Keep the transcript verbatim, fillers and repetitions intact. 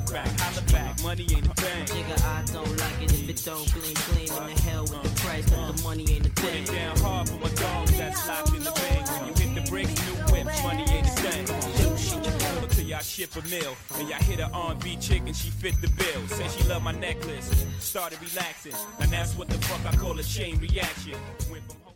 crack. Holla back, money ain't a thing. Nigga, I don't like it if it don't gleam, gleam. In the hell with the price, cause the money ain't a Put thing. it down hard for my dogs that's locked in the bank. When you hit the bricks, new whips, money ain't a thing. Shit, you hold till y'all ship a meal. And y'all hit an R and B chick and she fit the bill. Said she loved my necklace, started relaxing. And that's what the fuck I call a chain reaction. Went from home